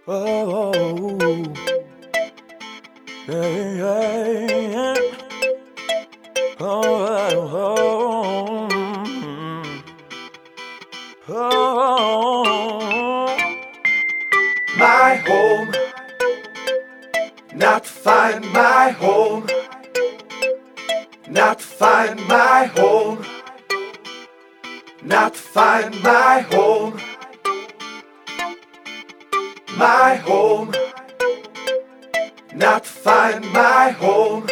Oh, yeah, yeah, yeah. Oh, oh, oh. My home, not find my home, not find my home, not find my home. My home, not find my home,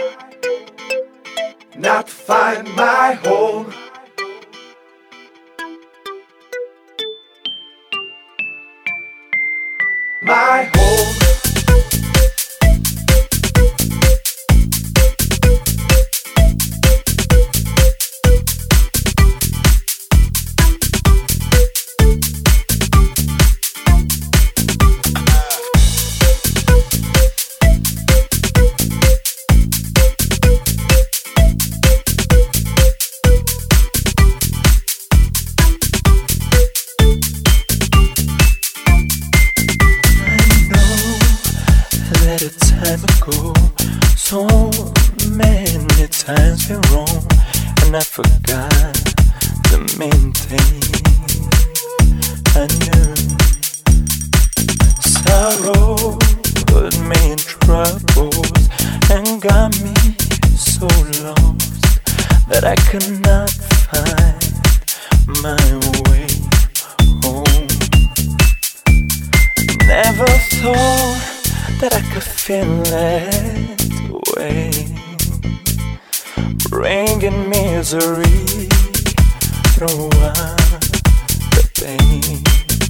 not find my home. My home. Time ago, so many times been wrong, and I forgot to maintain. I knew sorrow put me in troubles and got me so lost that I could not find my way home. Never thought that I could feel that way, bringing misery throughout the pain.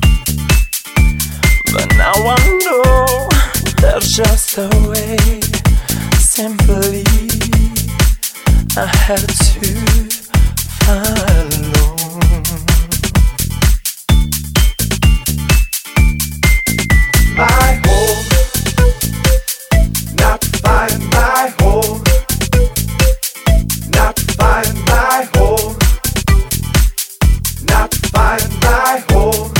But now I know there's just a way. Simply I had to follow. My home, not find my home, not find my home, not find my home.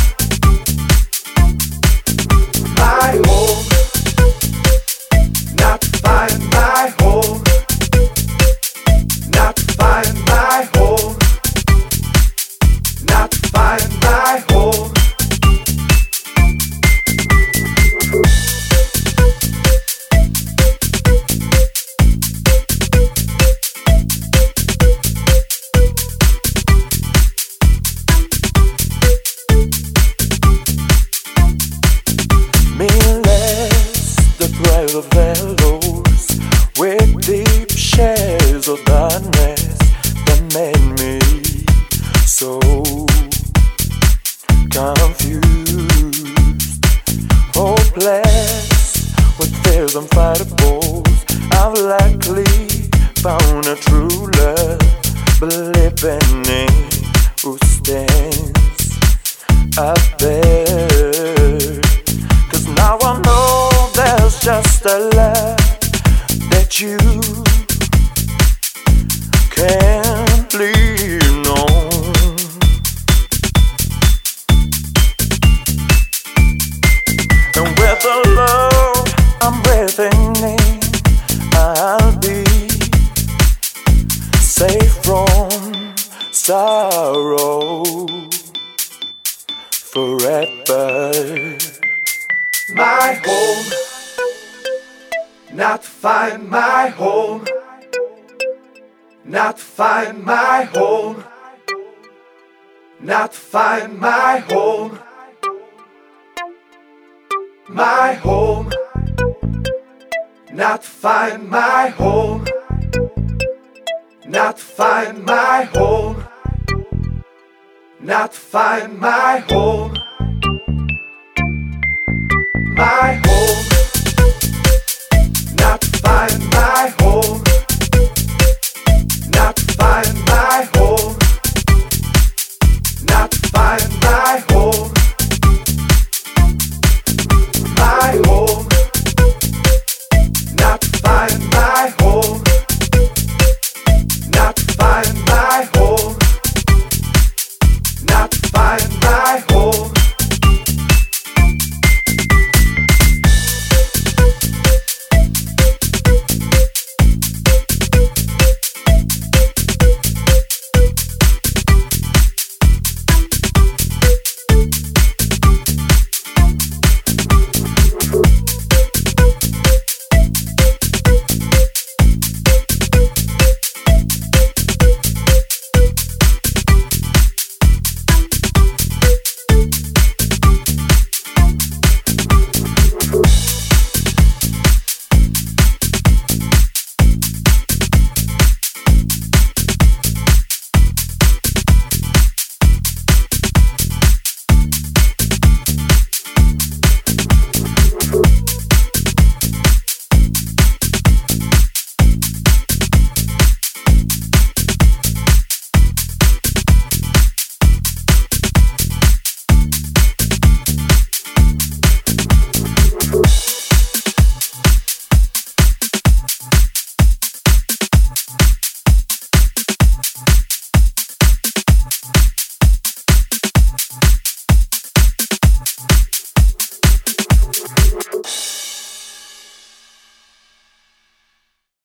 My home, not find my home, not find my home, not find my home. Of bellows with deep shares of darkness that made me so confused, hopeless with fears unfightable. I've likely found a true love, believing in who stands up there. 'Cause now I know there's just a love that you can't lean on. And with the love I'm breathing in, I'll be safe from sorrow forever. My home, not find my home, not find my home, not find my home. My home, not find my home, not find my home, not find my home. My home, not find my home, not find my home, not find my home. My home, not find my home, not find my home, not find my home.